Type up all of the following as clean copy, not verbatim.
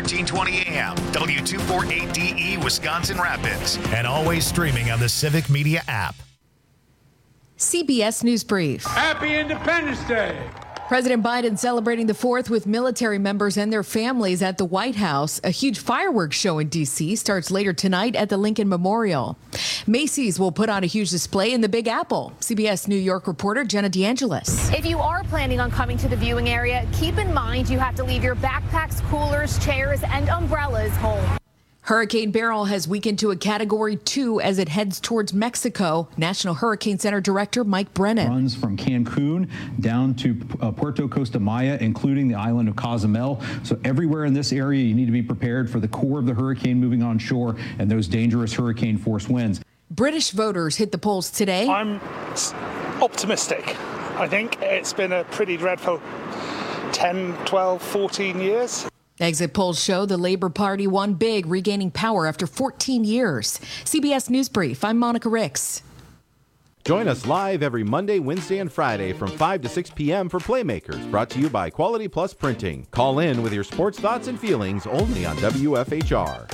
1420 AM, W248DE, Wisconsin Rapids, and always streaming on the Civic Media app. CBS News Brief. Happy Independence Day. President Biden celebrating the 4th with military members and their families at the White House. A huge fireworks show in D.C. starts later tonight at the Lincoln Memorial. Macy's will put on a huge display in the Big Apple. CBS New York reporter Jenna DeAngelis. If you are planning on coming to the viewing area, keep in mind you have to leave your backpacks, coolers, chairs, and umbrellas home. Hurricane Beryl has weakened to a Category 2 as it heads towards Mexico. National Hurricane Center Director Mike Brennan. Runs from Cancun down to Puerto Costa Maya, including the island of Cozumel. So everywhere in this area, you need to be prepared for the core of the hurricane moving on shore and those dangerous hurricane force winds. British voters hit the polls today. I'm optimistic. I think it's been a pretty dreadful 10, 12, 14 years. Exit polls show the Labour Party won big, regaining power after 14 years. CBS News Brief, I'm Monica Ricks. Join us live every Monday, Wednesday, and Friday from 5 to 6 p.m. for Playmakers, brought to you by Quality Plus Printing. Call in with your sports thoughts and feelings only on WFHR.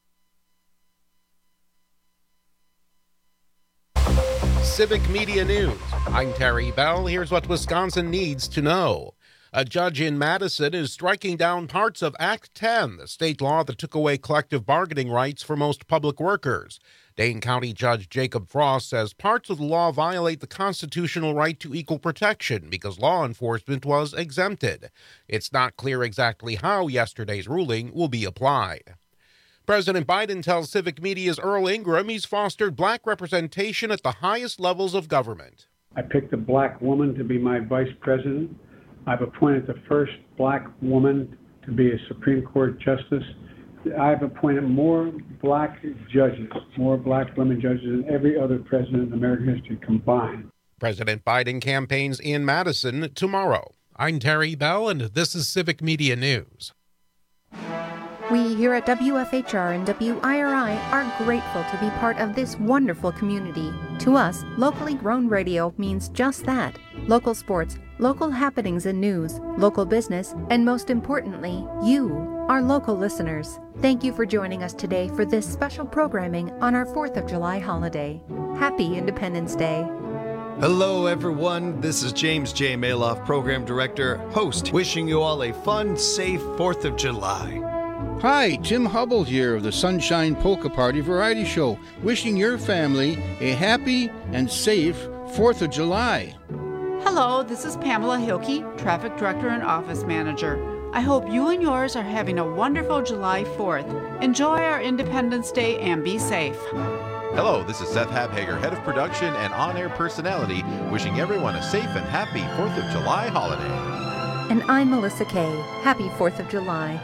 Civic Media News. I'm Terry Bell. Here's what Wisconsin needs to know. A judge in Madison is striking down parts of Act 10, the state law that took away collective bargaining rights for most public workers. Dane County Judge Jacob Frost says parts of the law violate the constitutional right to equal protection because law enforcement was exempted. It's not clear exactly how yesterday's ruling will be applied. President Biden tells Civic Media's Earl Ingram he's fostered black representation at the highest levels of government. I picked a black woman to be my vice president. I've appointed the first black woman to be a Supreme Court justice. I've appointed more black judges, more black women judges than every other president in American history combined. President Biden campaigns in Madison tomorrow. I'm Terry Bell, and this is Civic Media News. We here at WFHR and WIRI are grateful to be part of this wonderful community. To us, locally grown radio means just that. Local sports, local happenings and news, local business, and most importantly, you, our local listeners. Thank you for joining us today for this special programming on our 4th of July holiday. Happy Independence Day. Hello, everyone. This is James J. Maloff, Program Director, host, wishing you all a fun, safe 4th of July. Hi, Tim Hubble here of the Sunshine Polka Party Variety Show, wishing your family a happy and safe 4th of July. Hello, this is Pamela Hilke, Traffic Director and Office Manager. I hope you and yours are having a wonderful July 4th. Enjoy our Independence Day and be safe. Hello, this is Seth Habhager, Head of Production and On-Air Personality, wishing everyone a safe and happy 4th of July holiday. And I'm Melissa Kay. Happy 4th of July.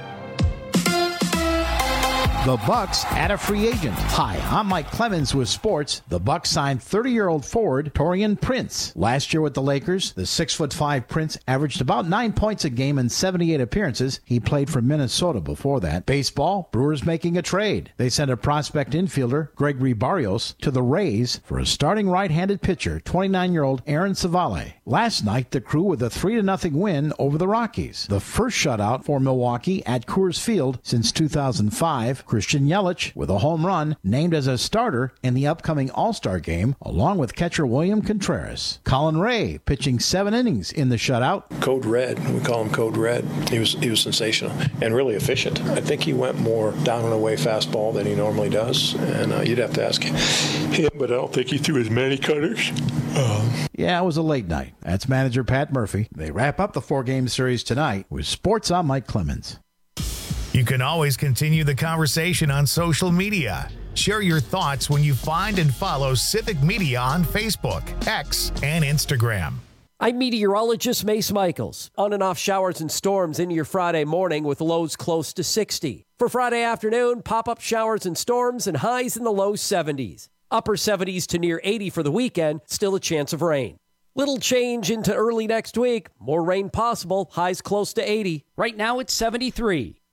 The Bucks add a free agent. Hi, I'm Mike Clemens with sports. The Bucks signed 30-year-old forward Taurean Prince. Last year with the Lakers, the 6'5" Prince averaged about 9 points a game in 78 appearances. He played for Minnesota before that. Baseball, Brewers making a trade. They sent a prospect infielder, Gregory Barrios, to the Rays for a starting right-handed pitcher, 29-year-old Aaron Savale. Last night, the Crew with a 3-0 win over the Rockies. The first shutout for Milwaukee at Coors Field since 2005. Christian Yelich with a home run, named as a starter in the upcoming All-Star game, along with catcher William Contreras. Colin Ray pitching 7 innings in the shutout. Code Red, we call him Code Red. He was sensational and really efficient. I think he went more down and away fastball than he normally does, and you'd have to ask him, but I don't think he threw as many cutters. Yeah, it was a late night. That's manager Pat Murphy. They wrap up the 4-game series tonight with sports. I'm Mike Clemens. You can always continue the conversation on social media. Share your thoughts when you find and follow Civic Media on Facebook, X, and Instagram. I'm meteorologist Mace Michaels. On and off showers and storms into your Friday morning with lows close to 60. For Friday afternoon, pop-up showers and storms and highs in the low 70s. Upper 70s to near 80 for the weekend, still a chance of rain. Little change into early next week. More rain possible, highs close to 80. Right now it's 73.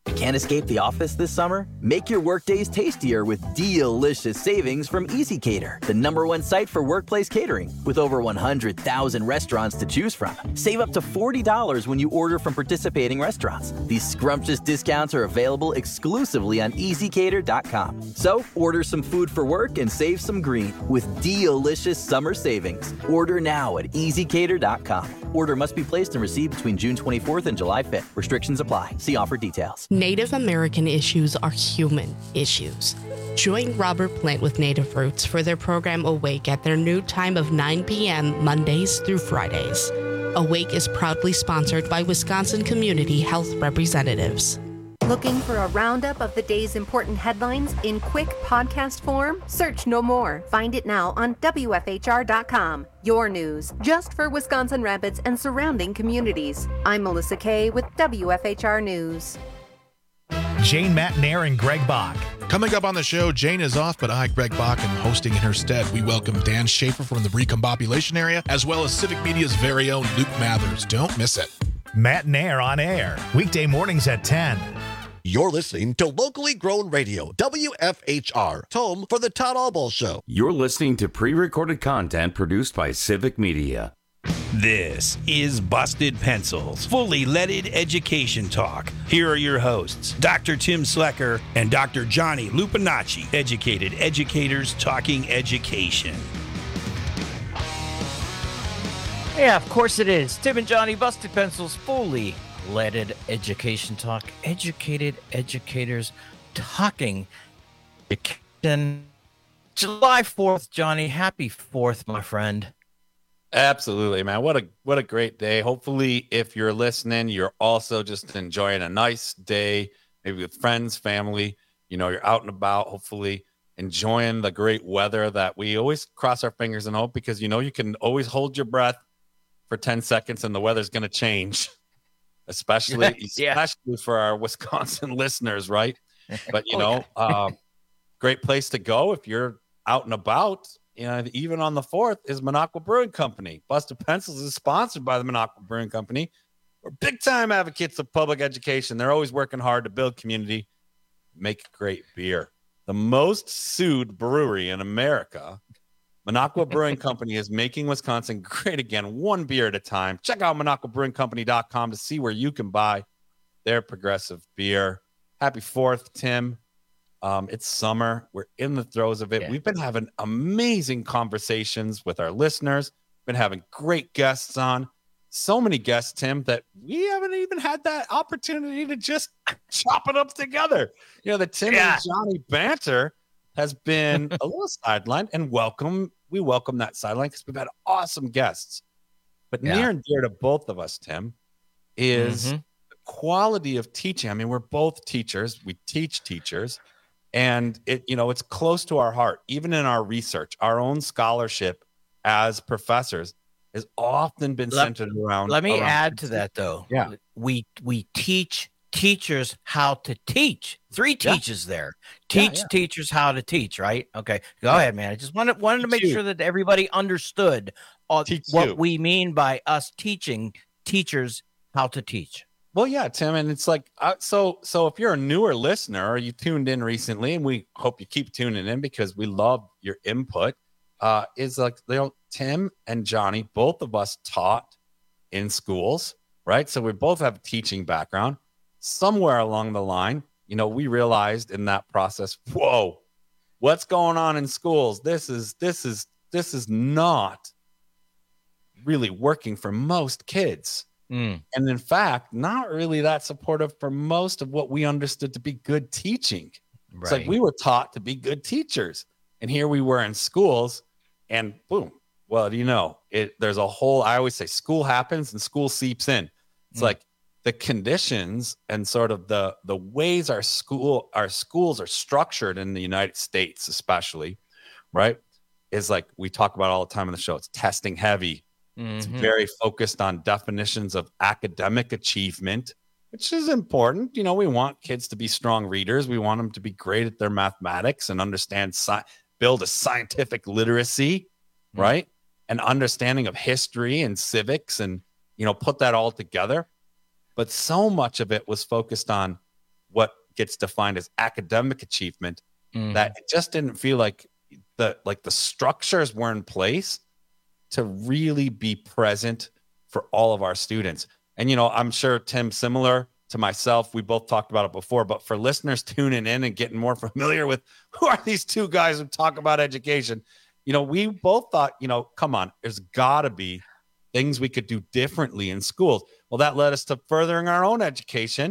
Can't escape the office this summer? Make your workdays tastier with delicious savings from EasyCater, the #1 site for workplace catering. With over 100,000 restaurants to choose from, save up to $40 when you order from participating restaurants. These scrumptious discounts are available exclusively on EasyCater.com. So order some food for work and save some green with delicious summer savings. Order now at EasyCater.com. Order must be placed and received between June 24th and July 5th. Restrictions apply. See offer details. Native American issues are human issues. Join Robert Plant with Native Roots for their program Awake at their new time of 9 p.m. Mondays through Fridays. Awake is proudly sponsored by Wisconsin Community Health Representatives. Looking for a roundup of the day's important headlines in quick podcast form? Search No More. Find it now on WFHR.com. Your news, just for Wisconsin Rapids and surrounding communities. I'm Melissa Kay with WFHR News. Jane Matnair and Greg Bach. Coming up on the show, Jane is off, but I, Greg Bach, am hosting in her stead. We welcome Dan Schaefer from the Recombobulation area, as well as Civic Media's very own Luke Mathers. Don't miss it. Matnair on air, weekday mornings at 10. You're listening to Locally Grown Radio, WFHR, home for the Todd Albaugh Show. You're listening to pre-recorded content produced by Civic Media. This is Busted Pencils, fully leaded education talk. Here are your hosts, Dr. Tim Slecker and Dr. Johnny Lupinacci, educated educators talking education. Yeah, of course it is. Tim and Johnny, Busted Pencils, fully leaded education talk. Educated educators talking education. July 4th, Johnny. Happy 4th, my friend. Absolutely, man. What a great day. Hopefully, if you're listening, you're also just enjoying a nice day, maybe with friends, family. You know, you're out and about, hopefully enjoying the great weather that we always cross our fingers and hope, because, you know, you can always hold your breath for 10 seconds and the weather's going to change, especially for our Wisconsin listeners, right? But, you know, great place to go if you're out and about. And even on the 4th is Minocqua Brewing Company. Busted Pencils is sponsored by the Minocqua Brewing Company. We're big-time advocates of public education. They're always working hard to build community, make great beer. The most sued brewery in America, Minocqua Brewing Company, is making Wisconsin great again, one beer at a time. Check out MinocquaBrewingCompany.com to see where you can buy their progressive beer. Happy 4th, Tim. It's summer. We're in the throes of it. Yeah. We've been having amazing conversations with our listeners, been having great guests on. So many guests, Tim, that we haven't even had that opportunity to just chop it up together. You know, the Tim and Johnny banter has been a little sidelined, and we welcome that sideline because we've had awesome guests. But near and dear to both of us, Tim, is the quality of teaching. I mean, we're both teachers. We teach teachers. And it's close to our heart. Even in our research, our own scholarship as professors has often been centered around. Let me add to that, though. Yeah, we teach teachers how to teach. 3 teaches there. Teach teachers how to teach. Right? Okay. Go ahead, man. I just wanted to make sure that everybody understood what we mean by us teaching teachers how to teach. Well, yeah, Tim, and it's like, so if you're a newer listener or you tuned in recently, and we hope you keep tuning in because we love your input, is like, Tim and Johnny, both of us taught in schools, right? So we both have a teaching background. Somewhere along the line, we realized in that process, whoa, what's going on in schools? This is not really working for most kids. And in fact, not really that supportive for most of what we understood to be good teaching. Right. It's like we were taught to be good teachers. And here we were in schools and boom. Well, there's a whole, I always say school happens and school seeps in. It's like the conditions and sort of the ways our schools are structured in the United States, especially, right? Is like we talk about all the time on the show. It's testing heavy. It's very focused on definitions of academic achievement, which is important. We want kids to be strong readers. We want them to be great at their mathematics and understand, build a scientific literacy, right? An understanding of history and civics and, put that all together. But so much of it was focused on what gets defined as academic achievement, that it just didn't feel like the structures were in place to really be present for all of our students. And, I'm sure, Tim, similar to myself, we both talked about it before, but for listeners tuning in and getting more familiar with who are these two guys who talk about education, we both thought, come on, there's got to be things we could do differently in schools. Well, that led us to furthering our own education.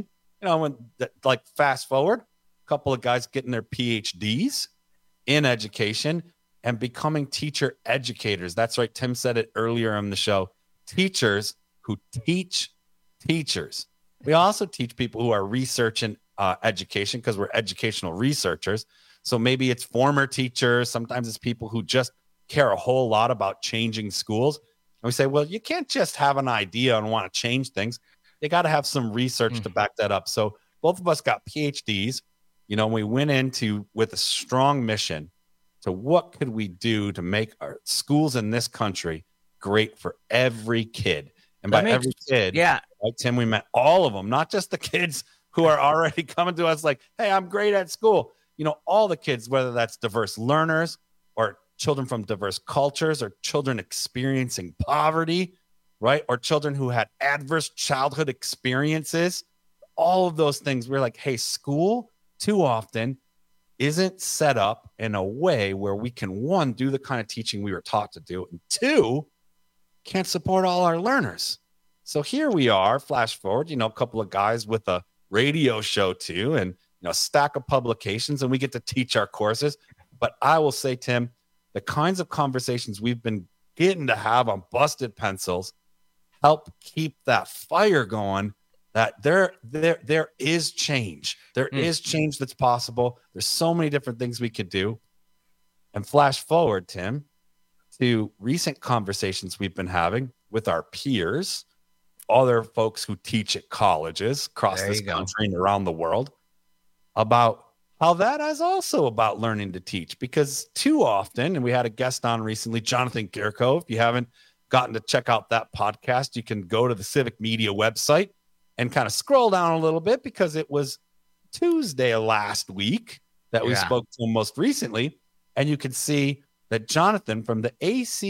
Fast forward, a couple of guys getting their PhDs in education and becoming teacher educators. That's right. Tim said it earlier on the show. Teachers who teach teachers. We also teach people who are researching education because we're educational researchers. So maybe it's former teachers. Sometimes it's people who just care a whole lot about changing schools. And we say, well, you can't just have an idea and want to change things. You got to have some research to back that up. So both of us got PhDs, we went into with a strong mission to what could we do to make our schools in this country great for every kid. And by every kid, right, Tim, we meant all of them, not just the kids who are already coming to us like, hey, I'm great at school. All the kids, whether that's diverse learners or children from diverse cultures or children experiencing poverty, right? Or children who had adverse childhood experiences, all of those things. We're like, hey, school too often isn't set up in a way where we can, one, do the kind of teaching we were taught to do, and two, can't support all our learners. So here we are, flash forward, a couple of guys with a radio show too, and a stack of publications, and we get to teach our courses. But I will say, Tim, the kinds of conversations we've been getting to have on Busted Pencils help keep that fire going, that there is change. There is change that's possible. There's so many different things we could do. And flash forward, Tim, to recent conversations we've been having with our peers, other folks who teach at colleges across this country and around the world, about how that is also about learning to teach. Because too often, and we had a guest on recently, Jonathan Gierko. If you haven't gotten to check out that podcast, you can go to the Civic Media website and kind of scroll down a little bit, because it was Tuesday last week that we spoke to him most recently. And you can see that Jonathan from the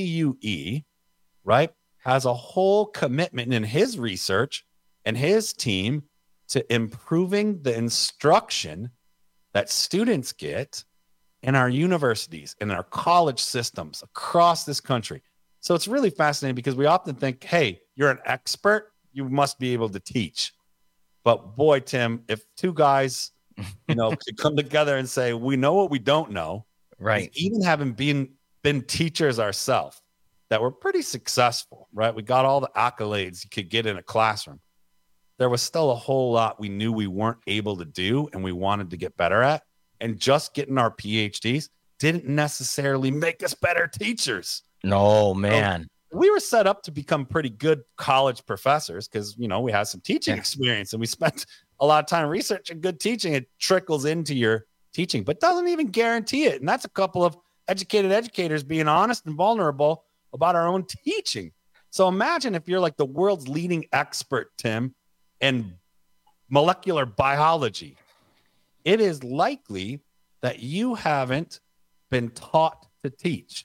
ACUE, right, has a whole commitment in his research and his team to improving the instruction that students get in our universities and our college systems across this country. So it's really fascinating, because we often think, hey, you're an expert, you must be able to teach. But boy, Tim, if two guys, could come together and say, we know what we don't know, right? Even having been teachers ourselves, that were pretty successful, right? We got all the accolades you could get in a classroom. There was still a whole lot we knew we weren't able to do and we wanted to get better at. And just getting our PhDs didn't necessarily make us better teachers. No, man. So we were set up to become pretty good college professors because, we had some teaching experience and we spent a lot of time researching good teaching. It trickles into your teaching, but doesn't even guarantee it. And that's a couple of educated educators being honest and vulnerable about our own teaching. So imagine if you're like the world's leading expert, Tim, in molecular biology. It is likely that you haven't been taught to teach,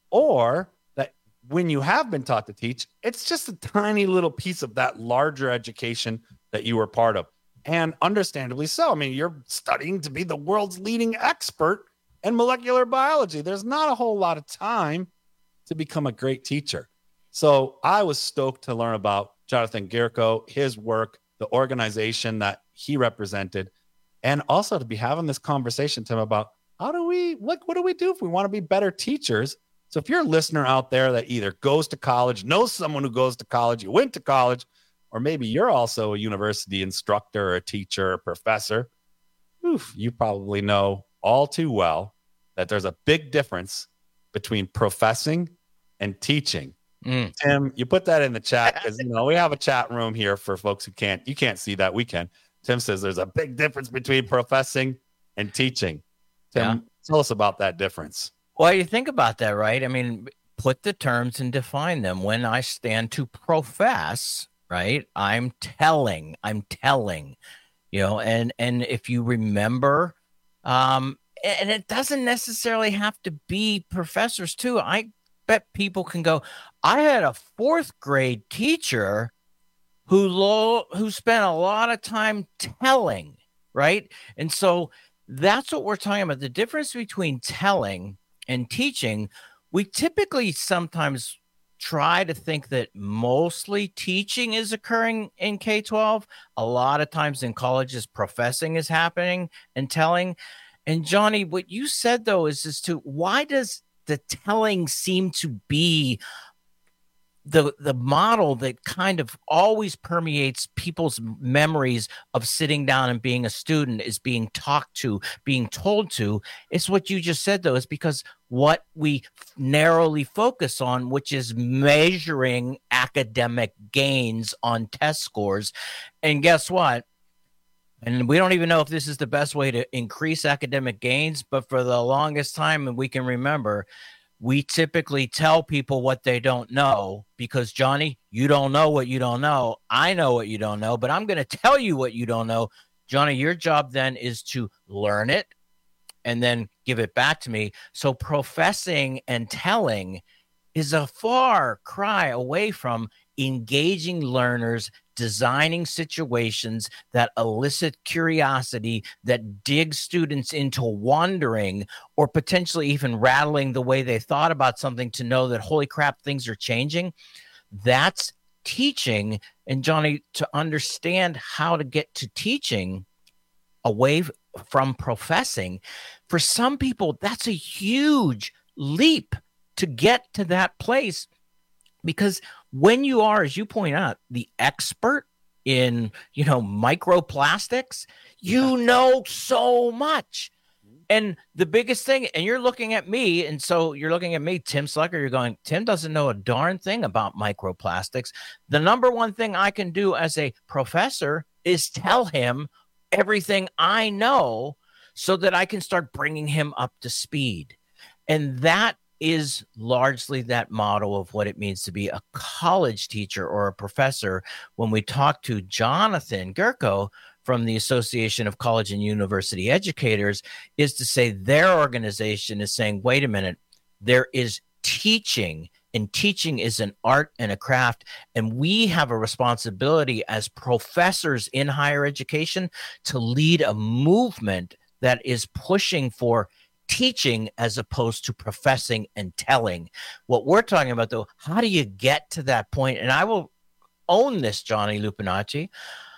or that when you have been taught to teach, it's just a tiny little piece of that larger education that you were part of. And understandably so. I mean, you're studying to be the world's leading expert in molecular biology. There's not a whole lot of time to become a great teacher. So I was stoked to learn about Jonathan Gierko, his work, the organization that he represented, and also to be having this conversation, Tim, about what do we do if we want to be better teachers? So if you're a listener out there that either goes to college, knows someone who goes to college, you went to college, or maybe you're also a university instructor or a teacher or professor, you probably know all too well that there's a big difference between professing and teaching. Tim, you put that in the chat because we have a chat room here for folks who you can't see that. We can. Tim says there's a big difference between professing and teaching. Tim, tell us about that difference. Well, you think about that, right? I mean, put the terms and define them. When I stand to profess, right, I'm telling, and if you remember, and it doesn't necessarily have to be professors too. I bet people can go, I had a 4th grade teacher who spent a lot of time telling, right? And so that's what we're talking about. The difference between telling and teaching, we typically sometimes try to think that mostly teaching is occurring in K-12. A lot of times in colleges, professing is happening and telling. And Johnny, what you said, though, is to why does the telling seem to be the model that kind of always permeates people's memories of sitting down and being a student, is being talked to, being told to? It's what you just said, though, is because what we narrowly focus on, which is measuring academic gains on test scores. And guess what? And we don't even know if this is the best way to increase academic gains, but for the longest time, and we can remember, we typically tell people what they don't know because, Johnny, you don't know what you don't know. I know what you don't know, but I'm going to tell you what you don't know. Johnny, your job then is to learn it and then give it back to me. So professing and telling is a far cry away from engaging learners, designing situations that elicit curiosity, that dig students into wondering or potentially even rattling the way they thought about something to know that, holy crap, things are changing. That's teaching. And Johnny, to understand how to get to teaching away from professing, for some people, that's a huge leap to get to that place. Because when you are, as you point out, the expert in, microplastics, you know so much. And the biggest thing, and you're looking at me, and so you're looking at me, Tim Slecker, you're going, Tim doesn't know a darn thing about microplastics. The number one thing I can do as a professor is tell him everything I know so that I can start bringing him up to speed. And that is largely that model of what it means to be a college teacher or a professor. When we talk to Jonathan Gerko from the Association of College and University Educators, is to say their organization is saying, wait a minute, there is teaching, and teaching is an art and a craft. And we have a responsibility as professors in higher education to lead a movement that is pushing for teaching as opposed to professing and telling. What we're talking about, though, how do you get to that point? And I will own this, Johnny Lupinacci.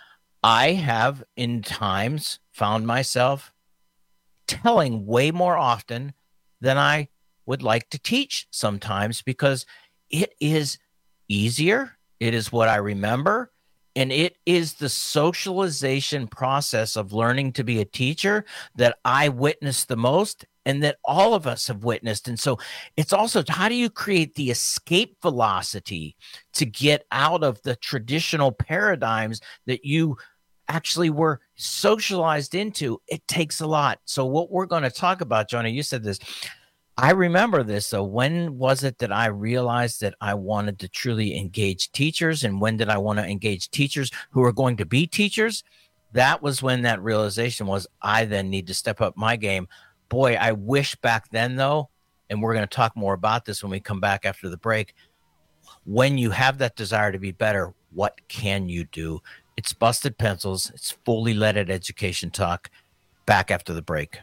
I have in times found myself telling way more often than I would like to teach sometimes, because it is easier. It is what I remember. And it is the socialization process of learning to be a teacher that I witnessed the most, and that all of us have witnessed. And so it's also, how do you create the escape velocity to get out of the traditional paradigms that you actually were socialized into? It takes a lot. So what we're going to talk about, Johnny, you said this. I remember this. So when was it that I realized that I wanted to truly engage teachers? And when did I want to engage teachers who are going to be teachers? That was when that realization was, I then need to step up my game. Boy, I wish back then, though, and we're going to talk more about this when we come back after the break, when you have that desire to be better, what can you do? It's Busted Pencils. It's Fully Leaded Education Talk. Back after the break.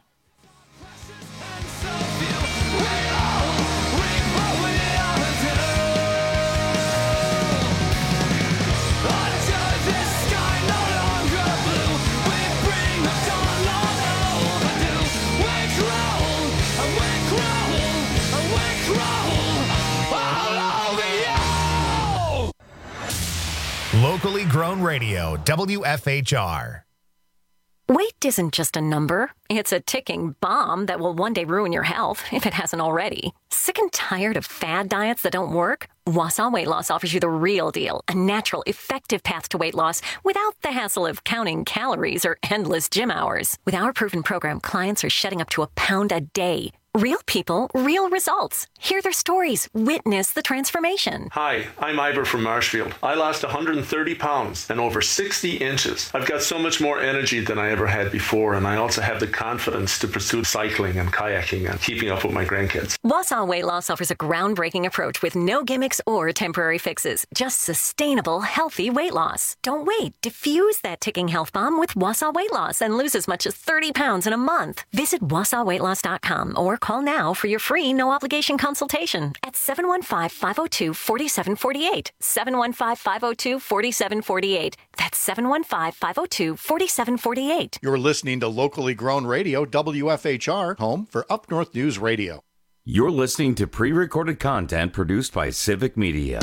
Locally grown radio, WFHR. Weight isn't just a number. It's a ticking bomb that will one day ruin your health, if it hasn't already. Sick and tired of fad diets that don't work? Wausau Weight Loss offers you the real deal, a natural, effective path to weight loss without the hassle of counting calories or endless gym hours. With our proven program, clients are shedding up to 1 pound a day. Real people, real results. Hear their stories. Witness the transformation. Hi, I'm Ivor from Marshfield. I lost 130 pounds and over 60 inches. I've got so much more energy than I ever had before, and I also have the confidence to pursue cycling and kayaking and keeping up with my grandkids. Wausau Weight Loss offers a groundbreaking approach with no gimmicks or temporary fixes. Just sustainable, healthy weight loss. Don't wait. Diffuse that ticking health bomb with Wausau Weight Loss and lose as much as 30 pounds in a month. Visit WausauWeightLoss.com or call now for your free no-obligation consultation at 715-502-4748. 715-502-4748. That's 715-502-4748. You're listening to locally grown radio, WFHR, home for Up North News Radio. You're listening to pre-recorded content produced by Civic Media.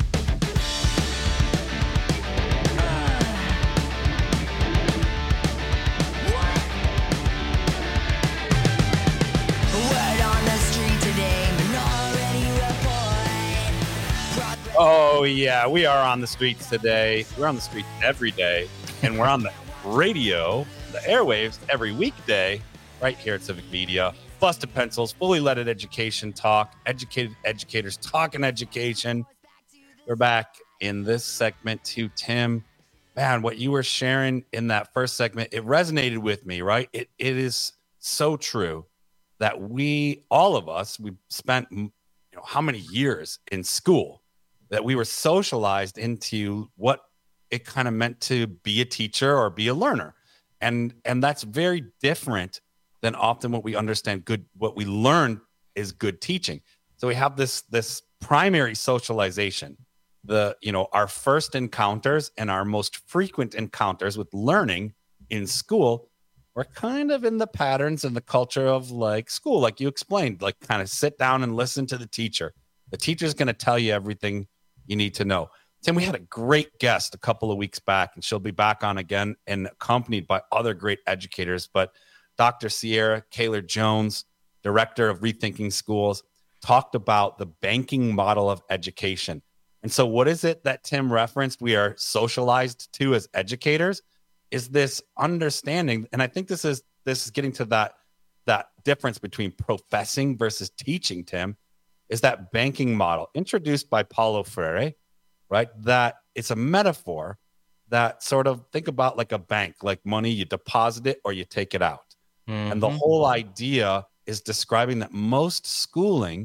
Oh, yeah, we are on the streets today. We're on the streets every day, and we're on the radio, the airwaves, every weekday, right here at Civic Media. Busted Pencils, fully leaded education talk, educated educators talking education. We're back in this segment too, Tim. Man, what you were sharing in that first segment, it resonated with me, right? It is so true that all of us, we spent, how many years in school, that we were socialized into what it kind of meant to be a teacher or be a learner. And that's very different than often what we understand what we learn is good teaching. So we have this primary socialization, our first encounters and our most frequent encounters with learning in school. We're kind of in the patterns and the culture of like school, like you explained, like kind of sit down and listen to the teacher. The teacher's going to tell you everything you need to know. Tim, we had a great guest a couple of weeks back, and she'll be back on again and accompanied by other great educators. But Dr. Sierra Kaler-Jones, director of Rethinking Schools, talked about the banking model of education. And so what is it that Tim referenced we are socialized to as educators is this understanding. And I think this is getting to that difference between professing versus teaching, Tim, is that banking model introduced by Paulo Freire, right? That it's a metaphor that sort of think about like a bank, like money, you deposit it or you take it out. Mm-hmm. And the whole idea is describing that most schooling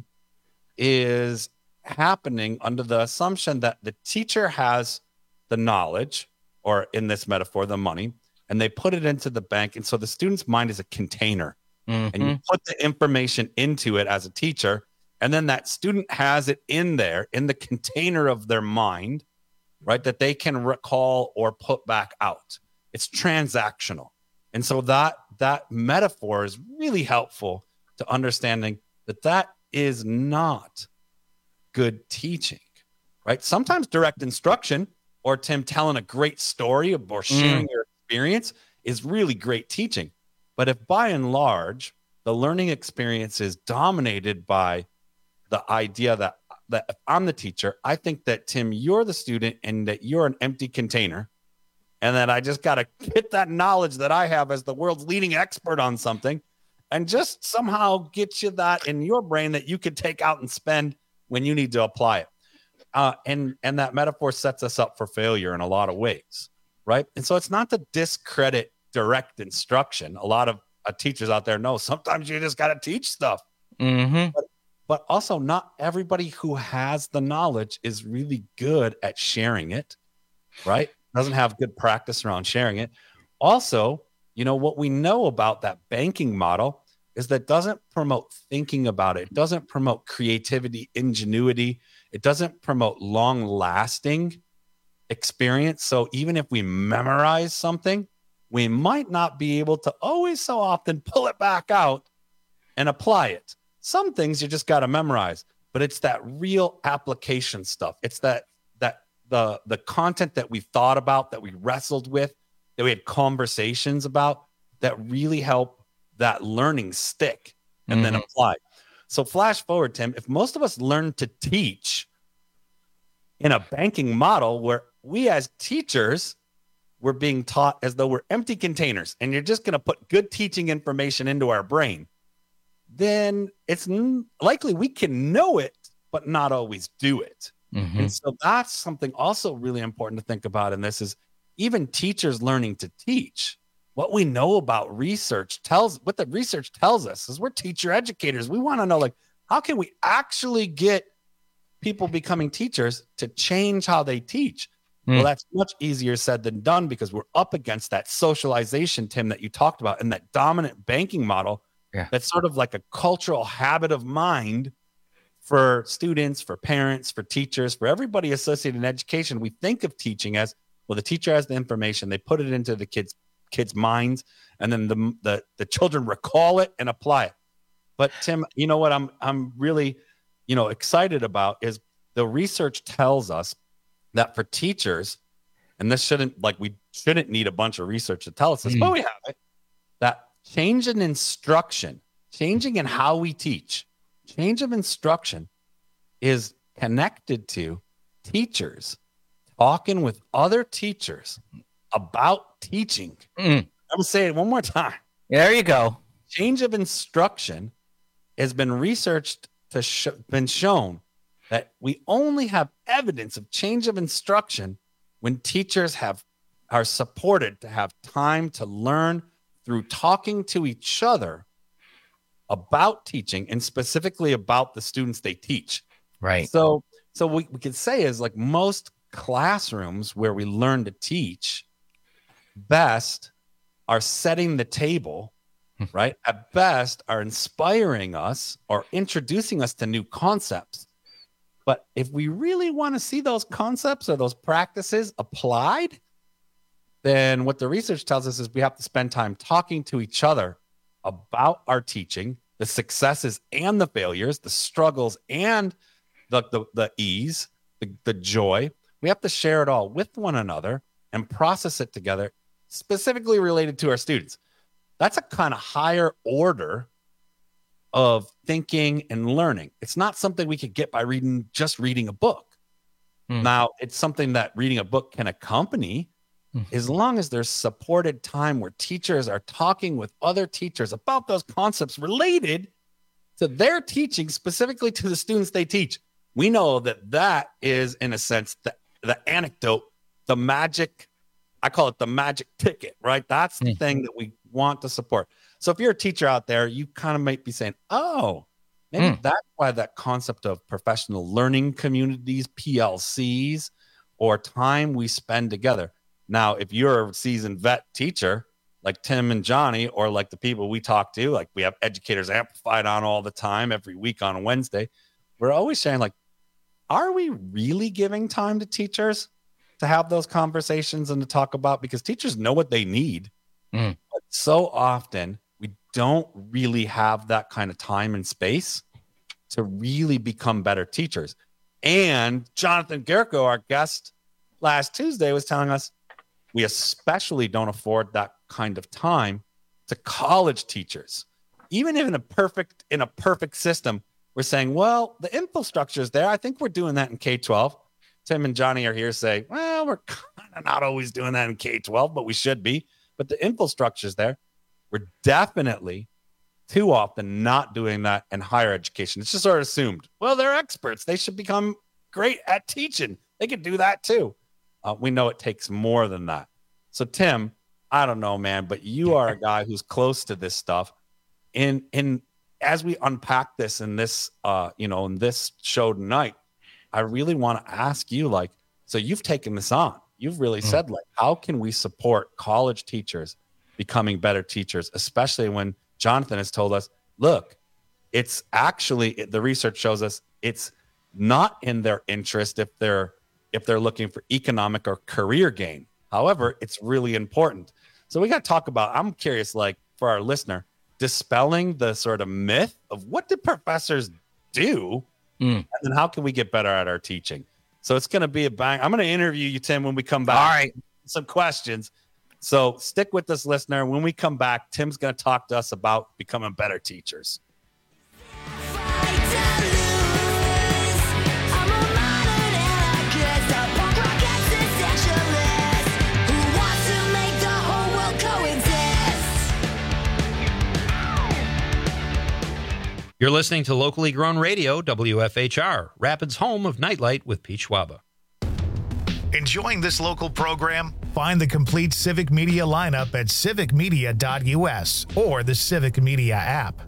is happening under the assumption that the teacher has the knowledge, or in this metaphor, the money, and they put it into the bank. And so the student's mind is a container. Mm-hmm. And you put the information into it as a teacher, and then that student has it in there, in the container of their mind, right, that they can recall or put back out. It's transactional. And so that metaphor is really helpful to understanding that is not good teaching, right? Sometimes direct instruction or Tim telling a great story or sharing your experience is really great teaching. But if by and large, the learning experience is dominated by the idea that if I'm the teacher, I think that, Tim, you're the student and that you're an empty container, and that I just got to get that knowledge that I have as the world's leading expert on something and just somehow get you that in your brain that you could take out and spend when you need to apply it. And that metaphor sets us up for failure in a lot of ways, right? And so it's not to discredit direct instruction. A lot of teachers out there know sometimes you just got to teach stuff. Mm-hmm. But also not everybody who has the knowledge is really good at sharing it, right? Doesn't have good practice around sharing it. Also, what we know about that banking model is that doesn't promote thinking about it. It doesn't promote creativity, ingenuity. It doesn't promote long-lasting experience. So even if we memorize something, we might not be able to always so often pull it back out and apply it. Some things you just got to memorize, but it's that real application stuff. It's that the content that we thought about, that we wrestled with, that we had conversations about, that really help that learning stick and then apply. So flash forward, Tim, if most of us learn to teach in a banking model where we as teachers, we're being taught as though we're empty containers and you're just going to put good teaching information into our brain, then it's likely we can know it, but not always do it. Mm-hmm. And so that's something also really important to think about in this is even teachers learning to teach. What we know about research what the research tells us is we're teacher educators. We want to know, like, how can we actually get people becoming teachers to change how they teach? Well, that's much easier said than done because we're up against that socialization, Tim, that you talked about, and that dominant banking model. Yeah. That's sort of like a cultural habit of mind for students, for parents, for teachers, for everybody associated in education. We think of teaching as, well, the teacher has the information, they put it into the kids' minds, and then the children recall it and apply it. But Tim, you know what I'm really, excited about is the research tells us that for teachers, and we shouldn't need a bunch of research to tell us this, but we have it, that change in instruction, changing in how we teach, change of instruction is connected to teachers talking with other teachers about teaching. I'm going to say it one more time. There you go. Change of instruction has been researched been shown that we only have evidence of change of instruction when teachers are supported to have time to learn through talking to each other about teaching and specifically about the students they teach. Right. So what we could say is, like, most classrooms where we learn to teach best are setting the table, right? At best are inspiring us or introducing us to new concepts. But if we really want to see those concepts or those practices applied, then what the research tells us is we have to spend time talking to each other about our teaching, the successes and the failures, the struggles and the ease, the joy. We have to share it all with one another and process it together, specifically related to our students. That's a kind of higher order of thinking and learning. It's not something we could get by just reading a book. Now, it's something that reading a book can accompany, as long as there's supported time where teachers are talking with other teachers about those concepts related to their teaching, specifically to the students they teach. We know that is, in a sense, the anecdote, the magic, I call it the magic ticket, right? That's the thing that we want to support. So if you're a teacher out there, you kind of might be saying, oh, maybe that's why that concept of professional learning communities, PLCs, or time we spend together. Now, if you're a seasoned vet teacher, like Tim and Johnny, or like the people we talk to, like we have Educators Amplified on all the time, every week on a Wednesday, we're always saying, like, are we really giving time to teachers to have those conversations and to talk about? Because teachers know what they need. But so often we don't really have that kind of time and space to really become better teachers. And Jonathan Gerko, our guest last Tuesday, was telling us we especially don't afford that kind of time to college teachers. Even if in a perfect system, we're saying, well, the infrastructure is there. I think we're doing that in K-12. Tim and Johnny are here to say, well, we're kind of not always doing that in K-12, but we should be. But the infrastructure is there. We're definitely too often not doing that in higher education. It's just sort of assumed, well, they're experts. They should become great at teaching. They could do that too. We know it takes more than that. So Tim, I don't know, man, but you are a guy who's close to this stuff. In as we unpack this in this, in this show tonight, I really want to ask you, like, so you've taken this on. You've really said, like, how can we support college teachers becoming better teachers, especially when Jonathan has told us, look, it's actually, the research shows us it's not in their interest if they're looking for economic or career gain. However, it's really important. So we got to talk about, I'm curious, like, for our listener, dispelling the sort of myth of what do professors do, and then how can we get better at our teaching? So it's going to be a bang. I'm going to interview you, Tim, when we come back. All right. Some questions. So stick with us, listener. When we come back, Tim's going to talk to us about becoming better teachers. You're listening to locally grown radio, WFHR, Rapids' home of Nightlight with Pete Schwaba. Enjoying this local program? Find the complete Civic Media lineup at civicmedia.us or the Civic Media app.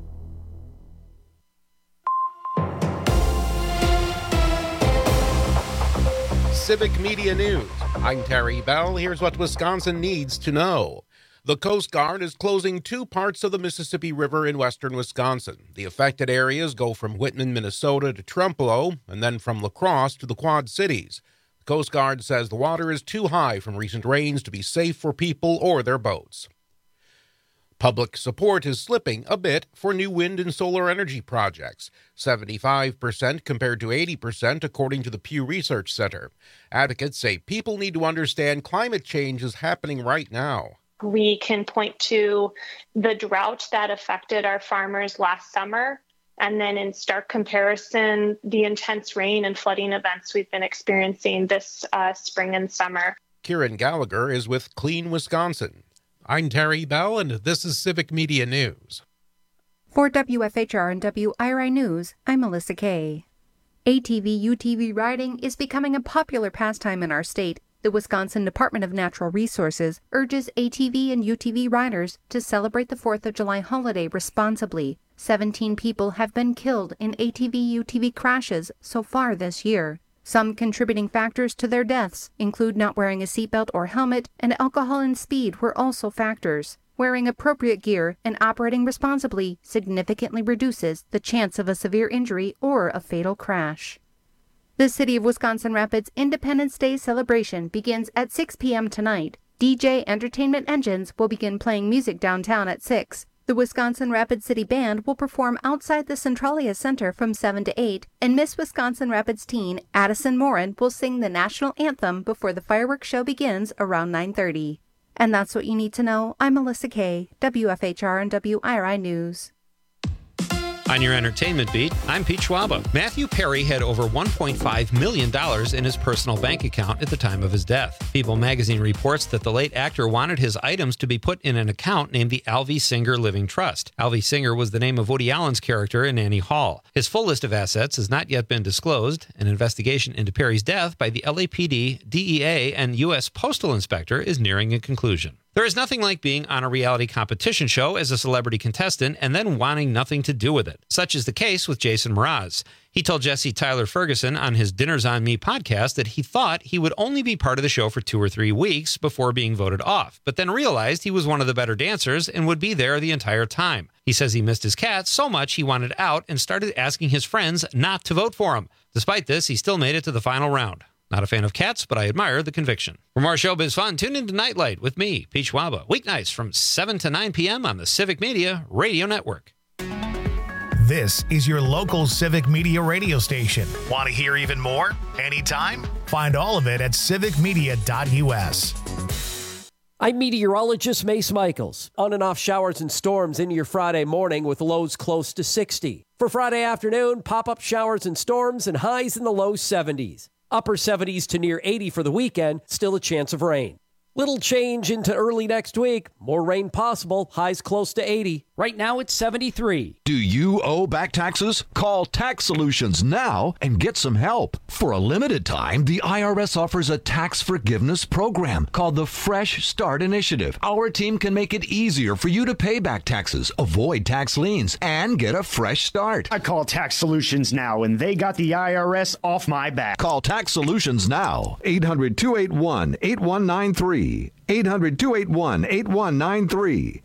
Civic Media News. I'm Terry Bell. Here's what Wisconsin needs to know. The Coast Guard is closing 2 parts of the Mississippi River in western Wisconsin. The affected areas go from Whitman, Minnesota to Trempealeau, and then from La Crosse to the Quad Cities. The Coast Guard says the water is too high from recent rains to be safe for people or their boats. Public support is slipping a bit for new wind and solar energy projects, 75% compared to 80% according to the Pew Research Center. Advocates say people need to understand climate change is happening right now. We can point to the drought that affected our farmers last summer, and then in stark comparison, the intense rain and flooding events we've been experiencing this spring and summer. Kieran Gallagher is with Clean Wisconsin. I'm Terry Bell, and this is Civic Media News. For WFHR and WIRI News, I'm Melissa Kay. ATV-UTV riding is becoming a popular pastime in our state. The Wisconsin Department of Natural Resources urges ATV and UTV riders to celebrate the 4th of July holiday responsibly. 17 people have been killed in ATV-UTV crashes so far this year. Some contributing factors to their deaths include not wearing a seatbelt or helmet, and alcohol and speed were also factors. Wearing appropriate gear and operating responsibly significantly reduces the chance of a severe injury or a fatal crash. The City of Wisconsin Rapids Independence Day celebration begins at 6 p.m. tonight. DJ Entertainment Engines will begin playing music downtown at 6. The Wisconsin Rapids City Band will perform outside the Centralia Center from 7 to 8, and Miss Wisconsin Rapids teen Addison Morin will sing the national anthem before the fireworks show begins around 9:30. And that's what you need to know. I'm Melissa Kay, WFHR and WIRI News. On your entertainment beat, I'm Pete Schwaba. Matthew Perry had over $1.5 million in his personal bank account at the time of his death. People magazine reports that the late actor wanted his items to be put in an account named the Alvy Singer Living Trust. Alvy Singer was the name of Woody Allen's character in Annie Hall. His full list of assets has not yet been disclosed. An investigation into Perry's death by the LAPD, DEA, and U.S. Postal Inspector is nearing a conclusion. There is nothing like being on a reality competition show as a celebrity contestant and then wanting nothing to do with it. Such is the case with Jason Mraz. He told Jesse Tyler Ferguson on his Dinners on Me podcast that he thought he would only be part of the show for 2 or 3 weeks before being voted off, but then realized he was one of the better dancers and would be there the entire time. He says he missed his cat so much he wanted out and started asking his friends not to vote for him. Despite this, he still made it to the final round. Not a fan of cats, but I admire the conviction. For more showbiz fun, tune into Nightlight with me, Pete Schwaba, weeknights from 7 to 9 p.m. on the Civic Media Radio Network. This is your local Civic Media radio station. Want to hear even more? Anytime? Find all of it at civicmedia.us. I'm meteorologist Mace Michaels. On and off showers and storms into your Friday morning with lows close to 60. For Friday afternoon, pop-up showers and storms and highs in the low 70s. Upper 70s to near 80 for the weekend, still a chance of rain. Little change into early next week. More rain possible, highs close to 80. Right now it's 73. Do you owe back taxes? Call Tax Solutions now and get some help. For a limited time, the IRS offers a tax forgiveness program called the Fresh Start Initiative. Our team can make it easier for you to pay back taxes, avoid tax liens, and get a fresh start. I call Tax Solutions now, and they got the IRS off my back. Call Tax Solutions now. 800-281-8193. 800-281-8193.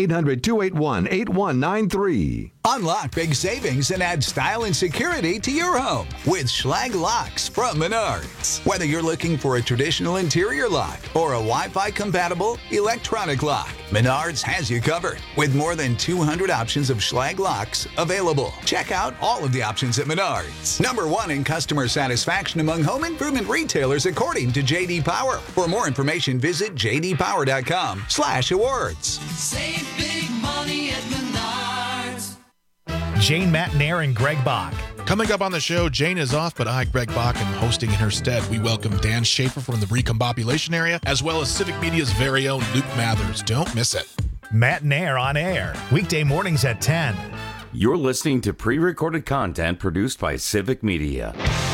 800-281-8193. Unlock big savings and add style and security to your home with Schlag Locks from Menards. Whether you're looking for a traditional interior lock or a Wi-Fi compatible electronic lock, Menards has you covered with more than 200 options of Schlag Locks available. Check out all of the options at Menards. #1 in customer satisfaction among home improvement retailers according to J.D. Power. For more information, visit jdpower.com/awards. Save big money at Menards. Jane Matnair and Greg Bach. Coming up on the show, Jane is off, but I, Greg Bach, am hosting in her stead. We welcome Dan Schaefer from the Recombobulation area, as well as Civic Media's very own Luke Mathers. Don't miss it. Matnair on air, weekday mornings at 10. You're listening to pre-recorded content produced by Civic Media.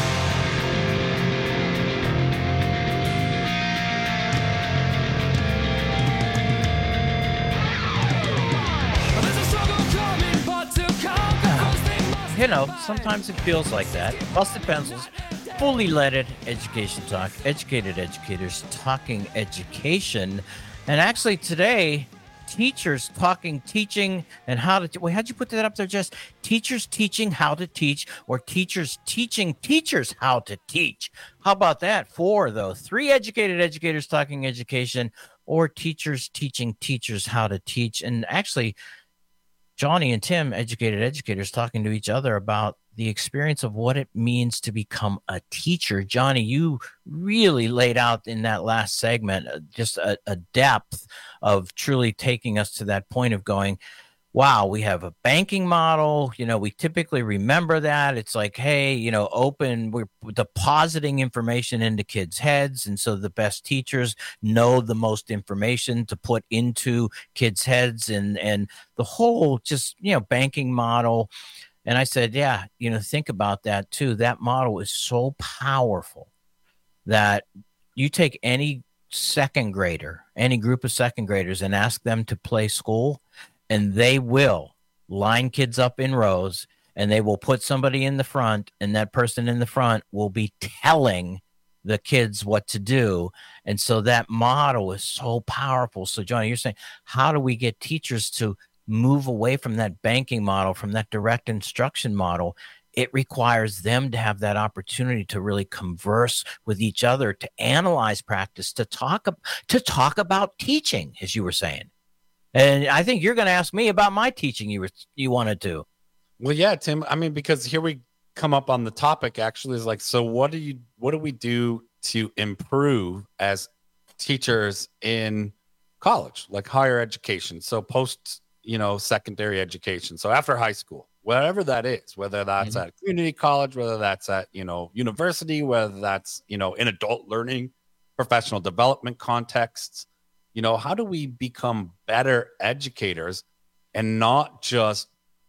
You know, sometimes it feels like that. Busted Pencils, fully leaded education talk, educated educators talking education. And actually today, teachers talking teaching and how to, wait, how'd you put that up there, Jess? Teachers teaching how to teach, or teachers teaching teachers how to teach. How about that? 4, though. 3 educated educators talking education, or teachers teaching teachers how to teach. And actually, Johnny and Tim, educated educators, talking to each other about the experience of what it means to become a teacher. Johnny, you really laid out in that last segment just a depth of truly taking us to that point of going, wow, we have a banking model. You know, we typically remember that. It's like, hey, you know, we're depositing information into kids' heads. And so the best teachers know the most information to put into kids' heads, and the whole just, you know, banking model. And I said, yeah, you know, think about that too. That model is so powerful that you take any second grader, any group of second graders, and ask them to play school, and they will line kids up in rows, and they will put somebody in the front, and that person in the front will be telling the kids what to do. And so that model is so powerful. So, Johnny, you're saying, how do we get teachers to move away from that banking model, from that direct instruction model? It requires them to have that opportunity to really converse with each other, to analyze practice, to talk about teaching, as you were saying. And I think you're going to ask me about my teaching you wanted to. Well, yeah, Tim. I mean, because here we come up on the topic actually is like, so what do we do to improve as teachers in college, like higher education? So post, you know, secondary education. So after high school, whatever that is, whether that's at community college, whether that's at, you know, university, whether that's, you know, in adult learning, professional development contexts. You know, how do we become better educators and not just,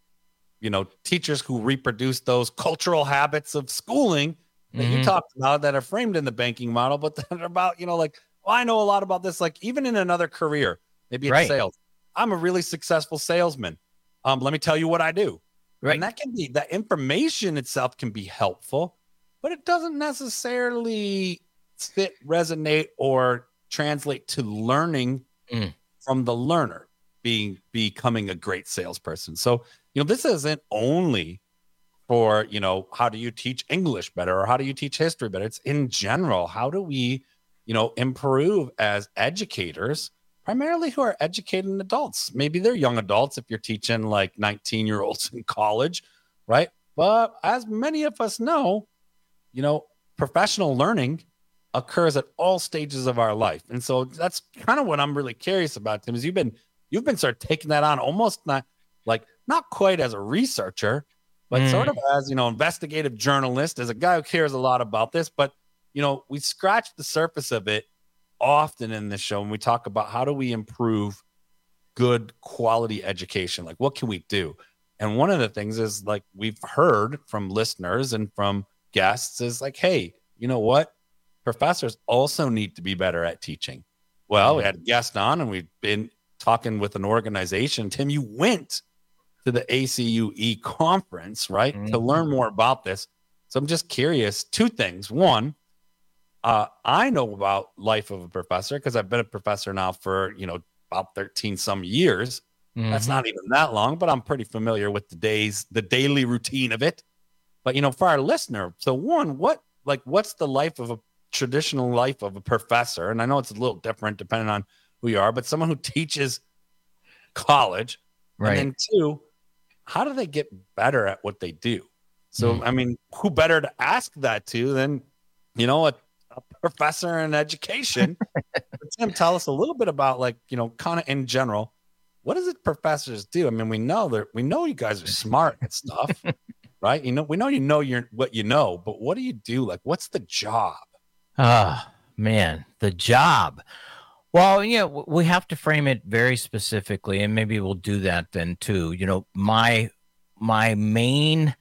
you know, teachers who reproduce those cultural habits of schooling that you talked about that are framed in the banking model, but that are about, you know, like, well, I know a lot about this, like even in another career, maybe it's sales. I'm a really successful salesman. Let me tell you what I do. Right. And that can be, that information itself can be helpful, but it doesn't necessarily resonate or translate to learning from the learner becoming a great salesperson. So, you know, this isn't only for, you know, how do you teach English better or how do you teach history better? It's in general, how do we, you know, improve as educators, primarily who are educating adults? Maybe they're young adults if you're teaching like 19-year-olds in college, right? But as many of us know, you know, professional learning occurs at all stages of our life. And so that's kind of what I'm really curious about, Tim, is you've been sort of taking that on almost not quite as a researcher, but sort of as, you know, investigative journalist, as a guy who cares a lot about this. But, you know, we scratch the surface of it often in this show when we talk about how do we improve good quality education? Like, what can we do? And one of the things is, like, we've heard from listeners and from guests is like, hey, you know what? Professors also need to be better at teaching. Well, we had a guest on and we've been talking with an organization. Tim, you went to the ACUE conference, right? To learn more about this. So I'm just curious, 2 things. One, I know about life of a professor because I've been a professor now for, you know, about 13 some years. That's not even that long, but I'm pretty familiar with the daily routine of it. But, you know, for our listener, so one, what's the life of a traditional life of a professor? And I know it's a little different depending on who you are, but someone who teaches college. Right. And then 2, how do they get better at what they do? So, I mean, who better to ask that to than, you know, a professor in education? Tim, tell us a little bit about, like, you know, kind of in general, what does it professors do? I mean, we know you guys are smart at stuff, right? You know, we know what you know, but what do you do? Like, what's the job? Man, the job. Well, yeah, we have to frame it very specifically, and maybe we'll do that then too. You know, my my main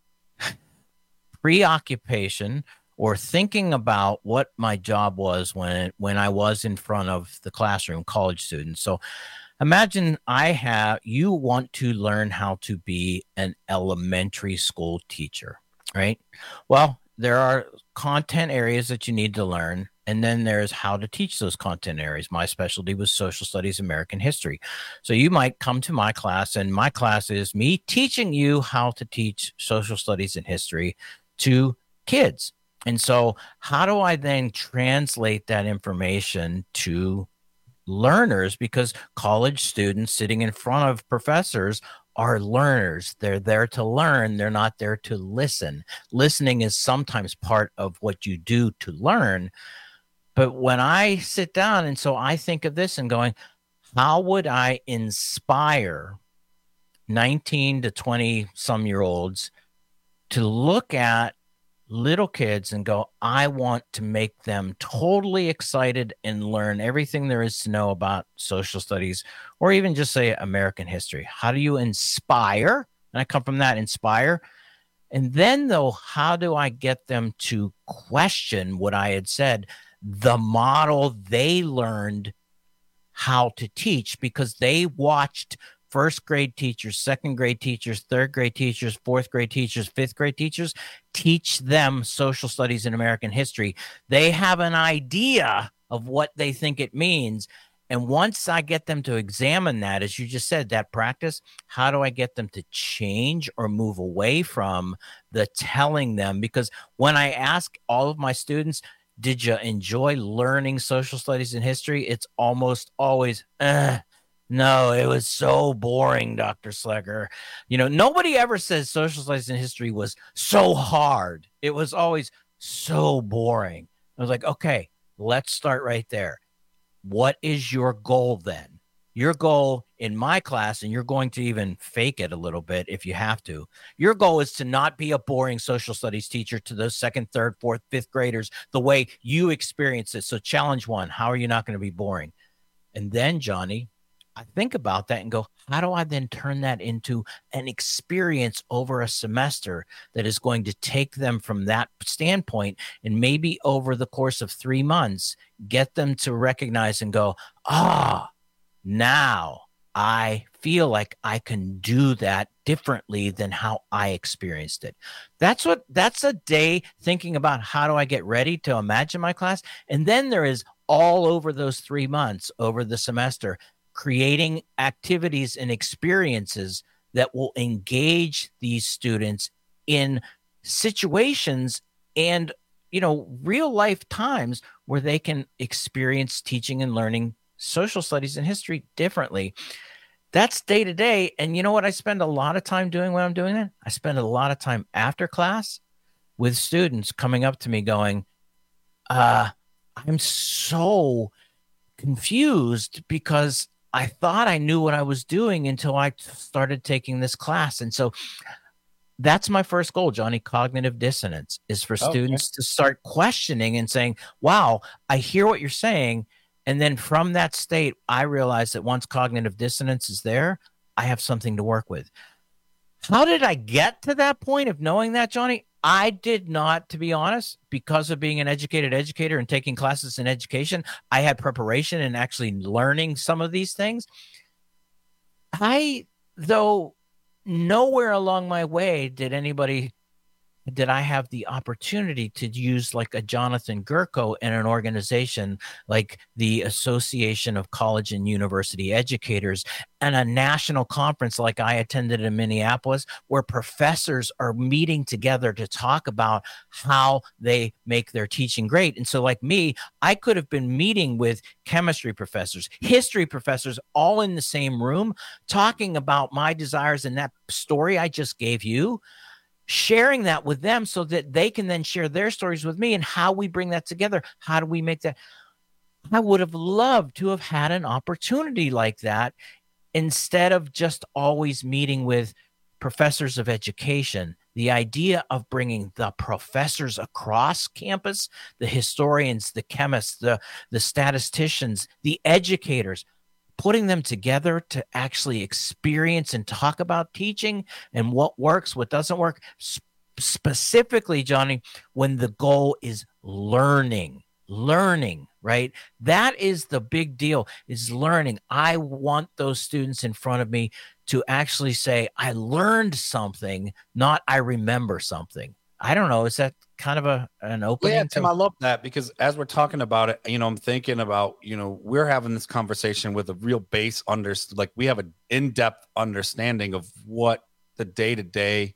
preoccupation or thinking about what my job was when I was in front of the classroom, college students. So imagine you want to learn how to be an elementary school teacher, right? Well, there are content areas that you need to learn, and then there's how to teach those content areas. My specialty was social studies, American history. So you might come to my class, and my class is me teaching you how to teach social studies and history to kids. And so how do I then translate that information to learners? Because college students sitting in front of professors are learners. They're there to learn. They're not there to listen. Listening is sometimes part of what you do to learn. But when I sit down, and so I think of this and going, how would I inspire 19 to 20 some year olds to look at little kids and go, I want to make them totally excited and learn everything there is to know about social studies, or even just say American history? How do you inspire? And I come from that, inspire. And then though, how do I get them to question what I had said, the model they learned how to teach, because they watched first grade teachers, second grade teachers, third grade teachers, fourth grade teachers, fifth grade teachers teach them social studies and American history. They have an idea of what they think it means. And once I get them to examine that, as you just said, that practice, how do I get them to change or move away from the telling them? Because when I ask all of my students, did you enjoy learning social studies and history? It's almost always, no, it was so boring, Dr. Slecker. You know, nobody ever says social studies and history was so hard. It was always so boring. I was like, okay, let's start right there. What is your goal then? Your goal in my class, and you're going to even fake it a little bit if you have to, your goal is to not be a boring social studies teacher to those second, third, fourth, fifth graders the way you experience it. So challenge one, how are you not going to be boring? And then, Johnny, I think about that and go, how do I then turn that into an experience over a semester that is going to take them from that standpoint, and maybe over the course of 3 months, get them to recognize and go, now I feel like I can do that differently than how I experienced it. That's a day thinking about how do I get ready to imagine my class. And then there is all over those 3 months over the semester, creating activities and experiences that will engage these students in situations and, real life times where they can experience teaching and learning social studies and history differently. That's day to day. And you know what I spend a lot of time doing when I'm doing that? I spend a lot of time after class with students coming up to me going, I'm so confused because I thought I knew what I was doing until I started taking this class. And so that's my first goal, Johnny. Cognitive dissonance is for students to start questioning and saying, wow, I hear what you're saying. And then from that state, I realized that once cognitive dissonance is there, I have something to work with. How did I get to that point of knowing that, Johnny? I did not, to be honest, because of being an educated educator and taking classes in education. I had preparation and actually learning some of these things. Though nowhere along my way did I have the opportunity to use like a Jonathan Gerko in an organization like the Association of College and University Educators, and a national conference like I attended in Minneapolis, where professors are meeting together to talk about how they make their teaching great. And so like me, I could have been meeting with chemistry professors, history professors, all in the same room, talking about my desires and that story I just gave you, sharing that with them so that they can then share their stories with me, and how we bring that together. How do we make that? I would have loved to have had an opportunity like that instead of just always meeting with professors of education. The idea of bringing the professors across campus, the historians, the chemists, the statisticians, the educators, putting them together to actually experience and talk about teaching and what works, what doesn't work, specifically, Johnny, when the goal is learning, right? That is the big deal, is learning. I want those students in front of me to actually say, I learned something, not I remember something. I don't know. Is that kind of an opening? Yeah, Tim, I love that, because as we're talking about it, I'm thinking about, we're having this conversation with a real base like we have an in-depth understanding of what the day-to-day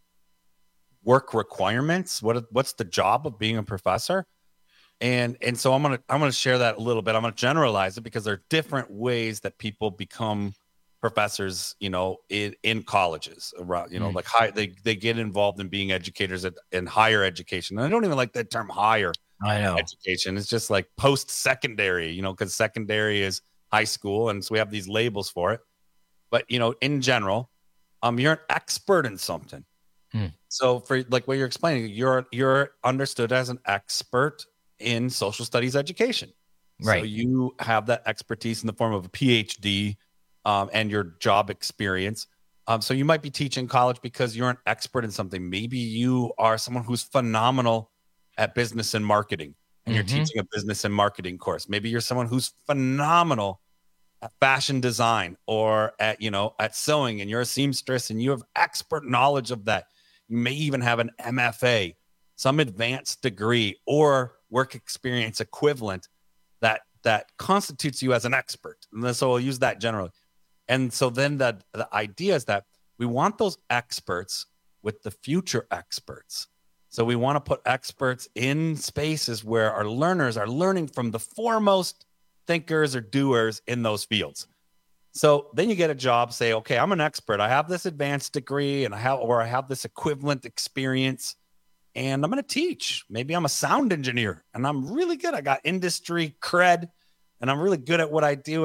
work requirements, what's the job of being a professor. And so I'm gonna share that a little bit. I'm gonna generalize it because there are different ways that people become professors, in colleges around, like they get involved in being educators in higher education. And I don't even like that term higher education. It's just like post-secondary, because secondary is high school. And so we have these labels for it. But, in general, you're an expert in something. So for like what you're explaining, you're understood as an expert in social studies education. Right. So you have that expertise in the form of a PhD, and your job experience. So you might be teaching college because you're an expert in something. Maybe you are someone who's phenomenal at business and marketing, and you're teaching a business and marketing course. Maybe you're someone who's phenomenal at fashion design or at sewing, and you're a seamstress and you have expert knowledge of that. You may even have an MFA, some advanced degree or work experience equivalent that constitutes you as an expert. And so I'll use that generally. And so then the idea is that we want those experts with the future experts. So we want to put experts in spaces where our learners are learning from the foremost thinkers or doers in those fields. So then you get a job, say, okay, I'm an expert. I have this advanced degree and I have this equivalent experience, and I'm going to teach. Maybe I'm a sound engineer and I'm really good. I got industry cred and I'm really good at what I do.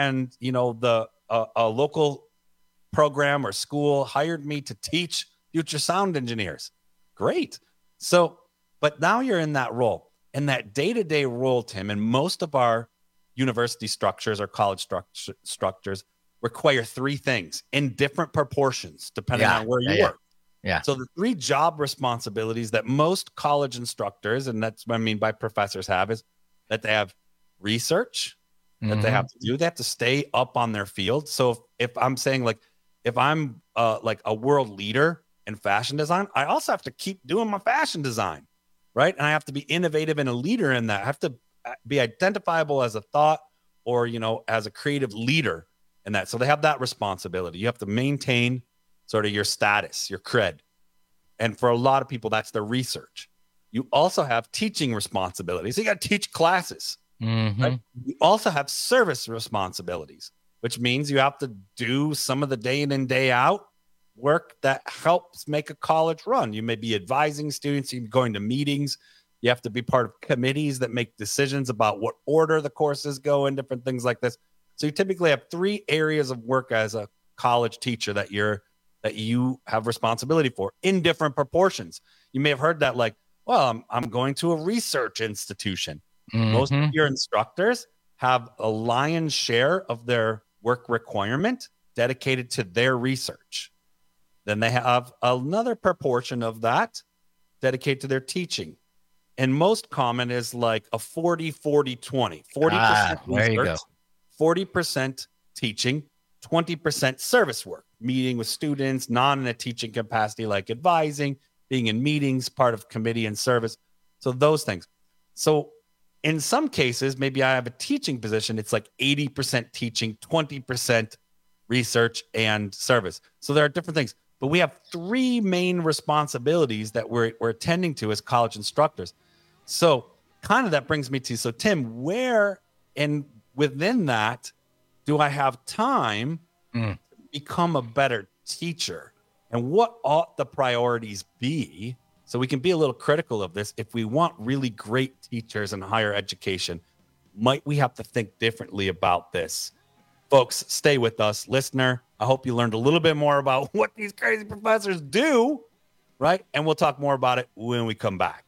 A local program or school hired me to teach future sound engineers. Great. So, but now you're in that role, and that day-to-day role, Tim, and most of our university structures or college structures require three things in different proportions, depending on where you work. Yeah. So the three job responsibilities that most college instructors, and that's what I mean by professors, have is that they have research, that they have to do. They have to stay up on their field. So if I'm saying if I'm like a world leader in fashion design, I also have to keep doing my fashion design, right? And I have to be innovative and a leader in that. I have to be identifiable as a thought or, as a creative leader in that. So they have that responsibility. You have to maintain sort of your status, your cred. And for a lot of people, that's their research. You also have teaching responsibilities. So you got to teach classes. Right? You also have service responsibilities, which means you have to do some of the day in and day out work that helps make a college run. You may be advising students, you're going to meetings. You have to be part of committees that make decisions about what order the courses go in, different things like this. So you typically have three areas of work as a college teacher that you have responsibility for in different proportions. You may have heard that I'm going to a research institution. Most of your instructors have a lion's share of their work requirement dedicated to their research. Then they have another proportion of that dedicated to their teaching. And most common is like a 40-40-20. 40% research, 40% teaching, 20% service work, meeting with students, not in a teaching capacity like advising, being in meetings, part of committee and service. So those things. So in some cases, maybe I have a teaching position. It's like 80% teaching, 20% research and service. So there are different things. But we have three main responsibilities that we're attending to as college instructors. So kind of that brings me to, so Tim, where and within that do I have time to become a better teacher? And what ought the priorities be? So we can be a little critical of this. If we want really great teachers in higher education, might we have to think differently about this? Folks, stay with us. Listener, I hope you learned a little bit more about what these crazy professors do, right? And we'll talk more about it when we come back.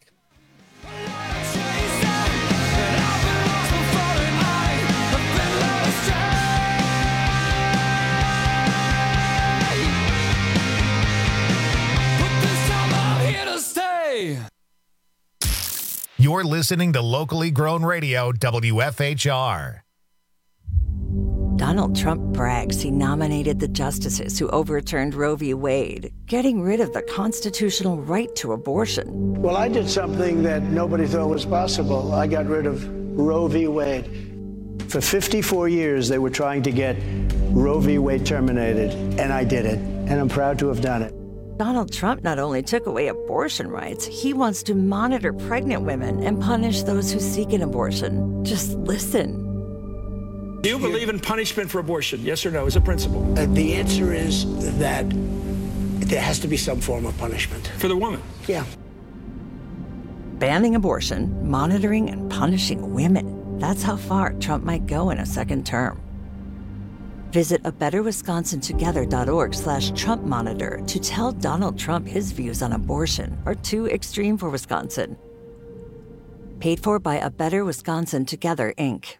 You're listening to locally grown radio, WFHR. Donald Trump brags he nominated the justices who overturned Roe v. Wade, getting rid of the constitutional right to abortion. Well, I did something that nobody thought was possible. I got rid of Roe v. Wade. For 54 years, they were trying to get Roe v. Wade terminated, and I did it, and I'm proud to have done it. Donald Trump not only took away abortion rights, he wants to monitor pregnant women and punish those who seek an abortion. Just listen. Do you believe in punishment for abortion? Yes or no, as a principle? The answer is that there has to be some form of punishment. For the woman? Yeah. Banning abortion, monitoring, and punishing women. That's how far Trump might go in a second term. Visit abetterwisconsintogether.org/Trump monitor to tell Donald Trump his views on abortion are too extreme for Wisconsin. Paid for by A Better Wisconsin Together, Inc.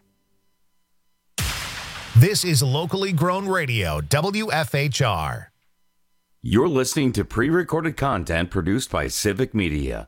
This is locally grown radio, WFHR. You're listening to pre-recorded content produced by Civic Media.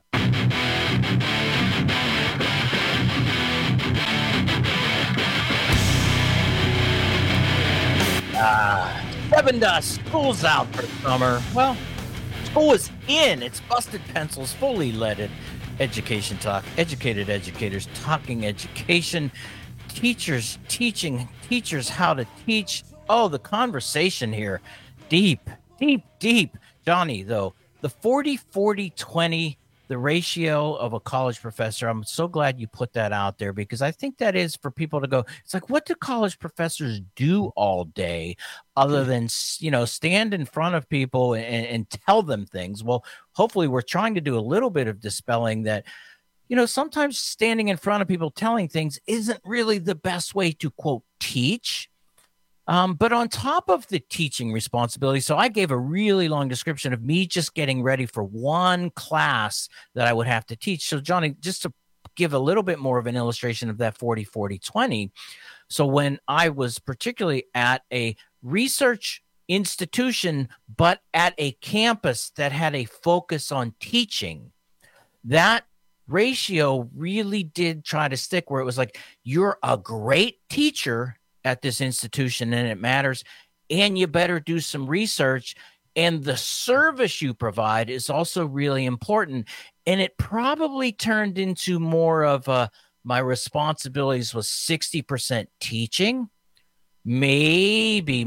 Seven dust. School's out for summer. Well, school is in. It's Busted Pencils, fully leaded education talk. Educated educators talking education. Teachers teaching teachers how to teach. Oh, the conversation here. Deep. Johnny, though, the 40-40-20, the ratio of a college professor, I'm so glad you put that out there, because I think that is for people to go, it's like, what do college professors do all day other than, stand in front of people and tell them things? Well, hopefully we're trying to do a little bit of dispelling that. Sometimes standing in front of people telling things isn't really the best way to, quote, teach. But on top of the teaching responsibility, so I gave a really long description of me just getting ready for one class that I would have to teach. So, Johnny, just to give a little bit more of an illustration of that 40-40-20. So when I was particularly at a research institution, but at a campus that had a focus on teaching, that ratio really did try to stick, where it was like, you're a great teacher at this institution and it matters, and you better do some research, and the service you provide is also really important. And it probably turned into more of my responsibilities was 60% teaching, maybe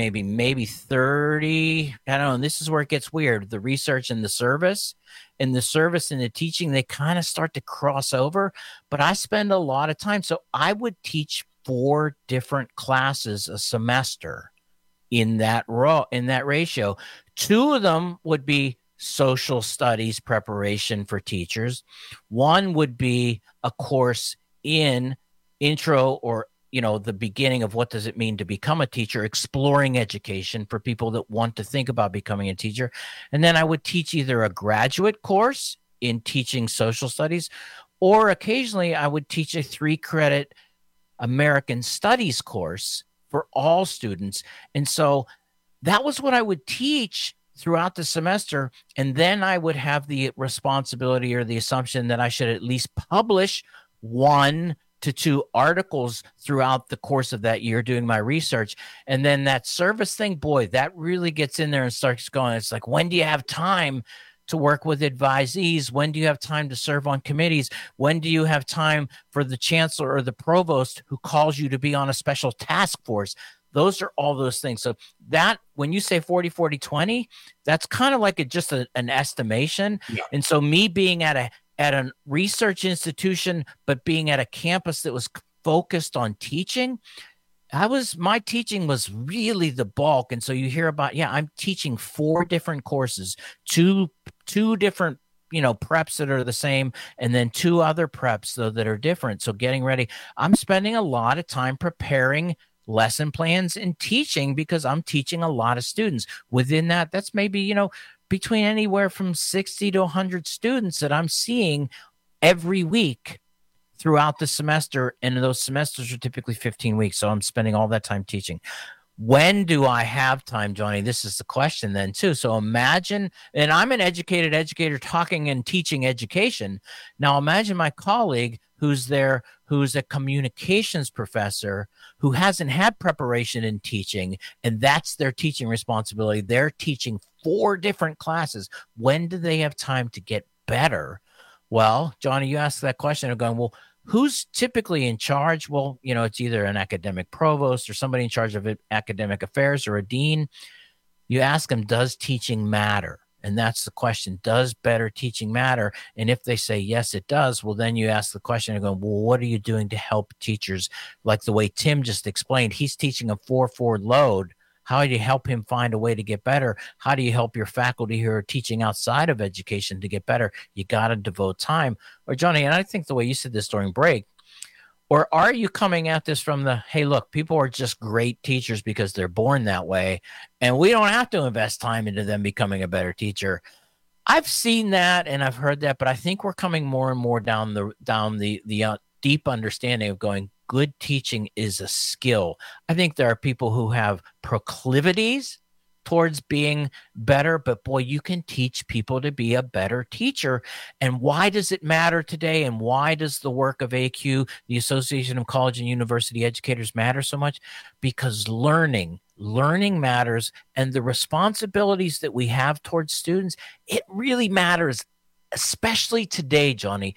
30. I don't know. And this is where it gets weird. The research and the service and the teaching, they kind of start to cross over, but I spend a lot of time. So I would teach 4 different classes a semester in that ratio. 2 of them would be social studies preparation for teachers. 1 would be a course in intro, or the beginning of what does it mean to become a teacher, exploring education for people that want to think about becoming a teacher. And then I would teach either a graduate course in teaching social studies, or occasionally I would teach a 3-credit American Studies course for all students. And so that was what I would teach throughout the semester. And then I would have the responsibility or the assumption that I should at least publish 1 to 2 articles throughout the course of that year doing my research. And then that service thing, boy, that really gets in there and starts going. It's like, when do you have time to work with advisees? When do you have time to serve on committees? When do you have time for the chancellor or the provost who calls you to be on a special task force? Those are all those things. So that, when you say 40-40-20, that's kind of like just an estimation. Yeah. And so me being at a research institution, but being at a campus that was focused on teaching, my teaching was really the bulk. And so you hear about, I'm teaching 4 different courses, two different, preps that are the same, and then 2 other preps though that are different. So getting ready, I'm spending a lot of time preparing lesson plans and teaching, because I'm teaching a lot of students. Within that, that's maybe, between anywhere from 60 to 100 students that I'm seeing every week throughout the semester. And those semesters are typically 15 weeks. So I'm spending all that time teaching. When do I have time, Johnny? This is the question then too. So imagine, and I'm an educated educator talking and teaching education. Now imagine my colleague who's there, who's a communications professor who hasn't had preparation in teaching, and that's their teaching responsibility. They're teaching 4 different classes. When do they have time to get better? Well, Johnny, you asked that question of going, well, who's typically in charge? Well, it's either an academic provost or somebody in charge of academic affairs or a dean. You ask them, does teaching matter? And that's the question. Does better teaching matter? And if they say, yes, it does, well, then you ask the question of going, well, what are you doing to help teachers? Like the way Tim just explained, he's teaching a 4-4 load. How do you help him find a way to get better? How do you help your faculty who are teaching outside of education to get better? You got to devote time. Or Johnny, and I think the way you said this during break, or are you coming at this from the, hey, look, people are just great teachers because they're born that way, and we don't have to invest time into them becoming a better teacher? I've seen that and I've heard that, but I think we're coming more and more down the deep understanding of going, good teaching is a skill. I think there are people who have proclivities towards being better, but boy, you can teach people to be a better teacher. And why does it matter today? And why does the work of ACUE, the Association of College and University Educators, matter so much? Because learning matters, and the responsibilities that we have towards students, it really matters, especially today, Johnny.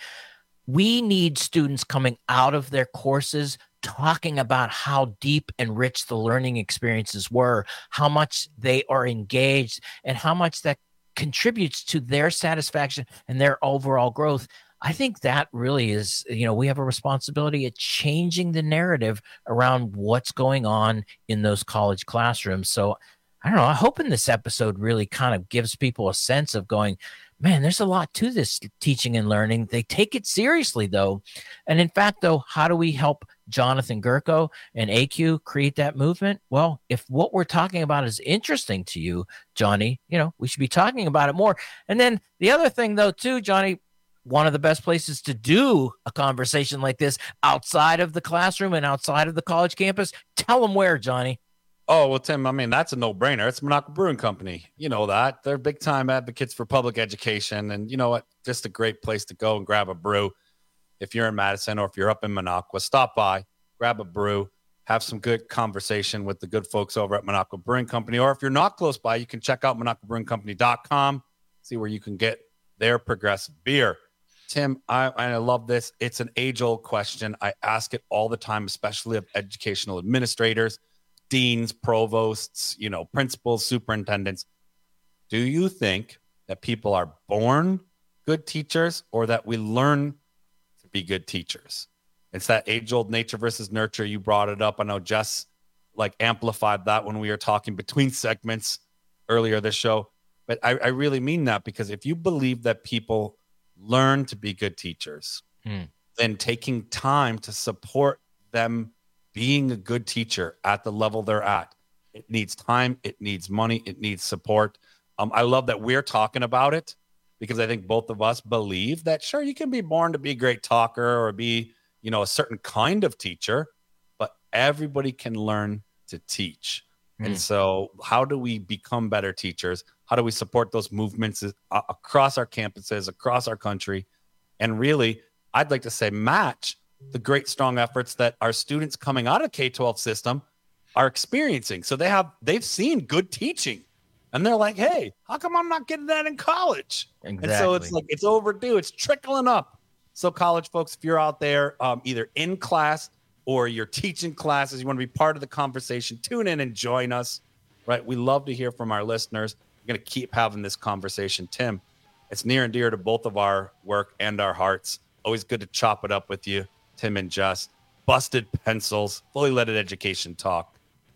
We need students coming out of their courses talking about how deep and rich the learning experiences were, how much they are engaged, and how much that contributes to their satisfaction and their overall growth. I think that really is, we have a responsibility at changing the narrative around what's going on in those college classrooms. So I don't know, I'm hoping this episode really kind of gives people a sense of going, man, there's a lot to this teaching and learning. They take it seriously, though. And in fact, though, how do we help Jonathan Gurko and ACUE create that movement? Well, if what we're talking about is interesting to you, Johnny, we should be talking about it more. And then the other thing, though, too, Johnny, one of the best places to do a conversation like this outside of the classroom and outside of the college campus, tell them where, Johnny. Oh, well, Tim, I mean, that's a no-brainer. It's Minocqua Brewing Company. You know that. They're big-time advocates for public education. And you know what? Just a great place to go and grab a brew. If you're in Madison or if you're up in Minocqua, stop by, grab a brew, have some good conversation with the good folks over at Minocqua Brewing Company. Or if you're not close by, you can check out MinocquaBrewingCompany.com, see where you can get their progressive beer. Tim, I love this. It's an age-old question. I ask it all the time, especially of educational administrators, deans, provosts, principals, superintendents. Do you think that people are born good teachers or that we learn to be good teachers? It's that age-old nature versus nurture. You brought it up. I know Jess amplified that when we were talking between segments earlier this show. But I really mean that, because if you believe that people learn to be good teachers, then taking time to support them being a good teacher at the level they're at, it needs time, it needs money, it needs support. I love that we're talking about it, because I think both of us believe that, sure, you can be born to be a great talker or be, a certain kind of teacher, but everybody can learn to teach. And so how do we become better teachers? How do we support those movements across our campuses, across our country? And really, I'd like to say match the great, strong efforts that our students coming out of K-12 system are experiencing. So they've seen good teaching, and they're like, hey, how come I'm not getting that in college? Exactly. And so it's it's overdue. It's trickling up. So college folks, if you're out there either in class or you're teaching classes, you want to be part of the conversation, tune in and join us, right? We love to hear from our listeners. We're going to keep having this conversation. Tim, it's near and dear to both of our work and our hearts. Always good to chop it up with you, Tim and Jess. Busted pencils, fully leaded education talk.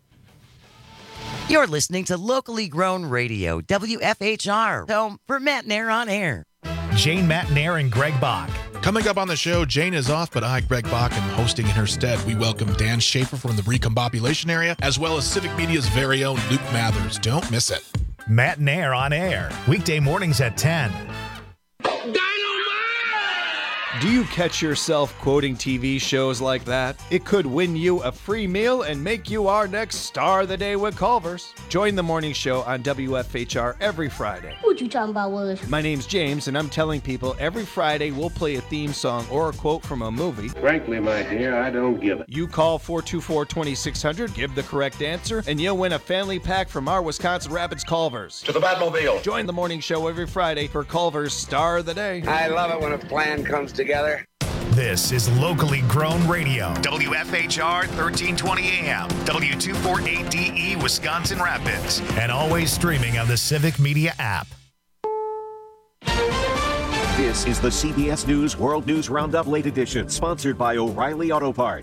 You're listening to locally grown radio, WFHR, home for Matt Nair on Air. Jane Matt Nair and Greg Bach. Coming up on the show, Jane is off, but I, Greg Bach, am hosting in her stead. We welcome Dan Schaefer from the recombobulation area, as well as Civic Media's very own Luke Mathers. Don't miss it. Matt Nair on Air, weekday mornings at 10. Do you catch yourself quoting TV shows like that? It could win you a free meal and make you our next star of the day with Culver's. Join the morning show on WFHR every Friday. What you talking about, Willis? My name's James, and I'm telling people every Friday we'll play a theme song or a quote from a movie. Frankly, my dear, I don't give it. You call 424-2600, give the correct answer, and you'll win a family pack from our Wisconsin Rapids Culver's. To the Batmobile. Join the morning show every Friday for Culver's Star of the Day. I love it when a plan comes together. This is locally grown radio. WFHR 1320 AM, W248DE Wisconsin Rapids, and always streaming on the Civic Media app. This is the CBS News World News Roundup Late Edition, sponsored by O'Reilly Auto Parts.